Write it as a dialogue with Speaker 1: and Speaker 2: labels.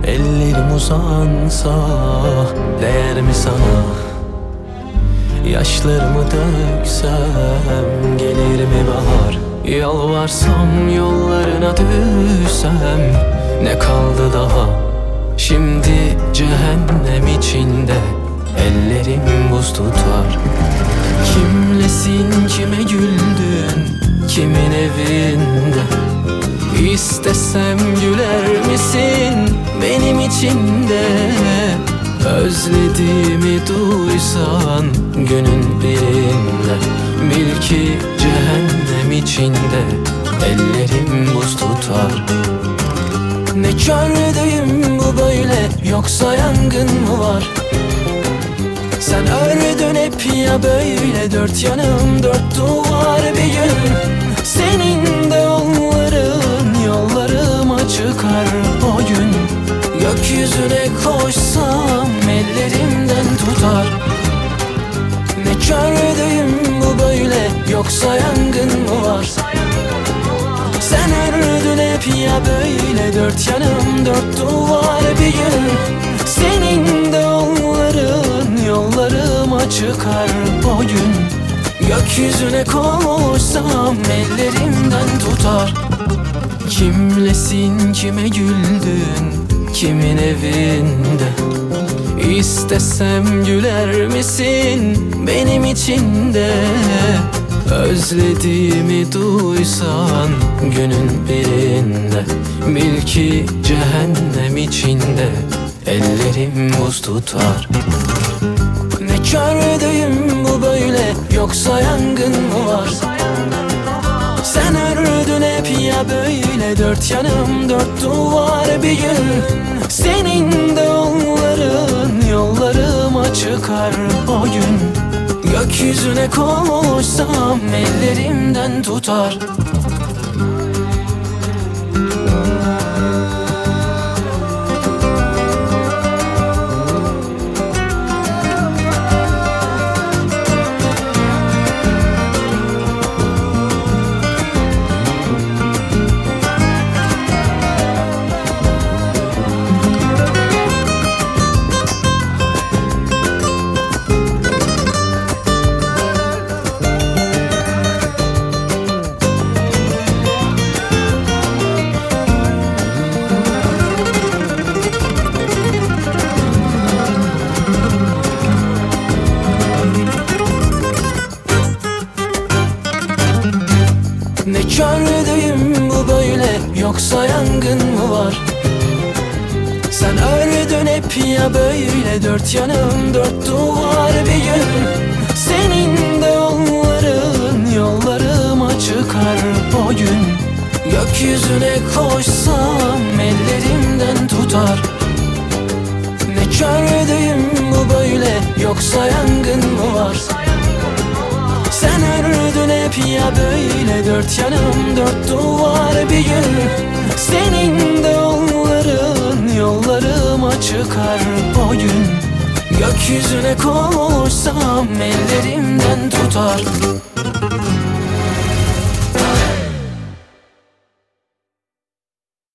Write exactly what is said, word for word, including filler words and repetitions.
Speaker 1: Ellerim uzansa değer mi sana? Yaşlarımı döksem gelir mi bahar? Yalvarsam yollarına düşsem ne kaldı daha? Şimdi cehennem içinde ellerim buz tutar. Kimlesin, kime güldün, kimin evinde? İstesem güler misin benim içinde? Özlediğimi duysan günün birinde, bil ki cehennem içinde ellerim buz tutar. Ne kördüğüm bu böyle, yoksa yangın mı var? Sen ördün hep ya böyle, dört yanım dört duvar. Bir gün senin de yolların yollarıma çıkar o gün. Gökyüzüne koşsam ellerimden tutar. Ne kördüğüm bu böyle, yoksa yangın mı var? Sen ördün hep ya böyle, dört yanım dört duvar. Bir gün senin de yolların yollarıma çıkar o gün. Gökyüzüne koşsam ellerimden tutar. Kimlesin, kime güldün, kimin evinde? İstesem güler misin benim içinde? Özlediğimi duysan günün birinde, bil ki cehennem içinde ellerim buz tutar. Ne kördüğüm bu böyle, yoksa yangın mı var? Sen ördün hep ya böyle, dört yanım dört duvar. Bir gün senin de yolların yollarıma çıkar o gün. Gökyüzüne koşsam ellerimden tutar. Ne kördüğüm bu böyle, yoksa yangın mı var? Sen ördün hep ya böyle, dört yanım dört duvar. Bir gün senin de yolların yollarıma çıkar o gün. Gökyüzüne koşsam ellerimden tutar. Ne kördüğüm bu böyle, yoksa yangın mı var? Sen ördün hep ya böyle, dört yanım dört duvar. Bir gün senin de yolların yollarıma çıkar o gün. Gökyüzüne koşsam ellerimden tutar.